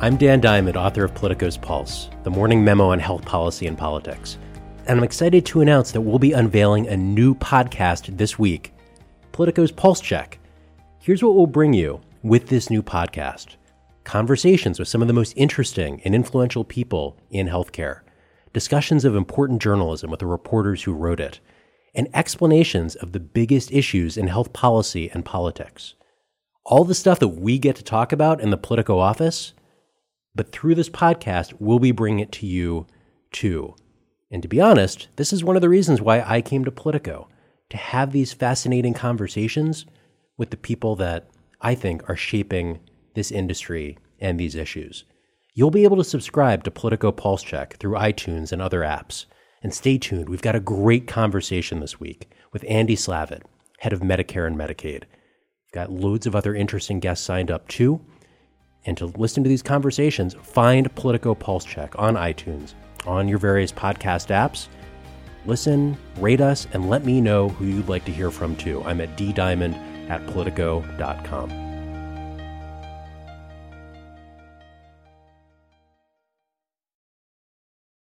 I'm Dan Diamond, author of Politico's Pulse, the morning memo on health policy and politics. And I'm excited to announce that we'll be unveiling a new podcast this week, Politico's Pulse Check. Here's what we'll bring you with this new podcast. Conversations with some of the most interesting and influential people in healthcare, discussions of important journalism with the reporters who wrote it, and explanations of the biggest issues in health policy and politics. All the stuff that we get to talk about in the Politico office, but through this podcast, we'll be bringing it to you too. And to be honest, this is one of the reasons why I came to Politico, to have these fascinating conversations with the people that I think are shaping this industry and these issues. You'll be able to subscribe to Politico Pulse Check through iTunes and other apps. And stay tuned, we've got a great conversation this week with Andy Slavitt, head of Medicare and Medicaid. We've got loads of other interesting guests signed up too. And to listen to these conversations, find Politico Pulse Check on iTunes, on your various podcast apps. Listen, rate us, and let me know who you'd like to hear from too. I'm at ddiamond@politico.com.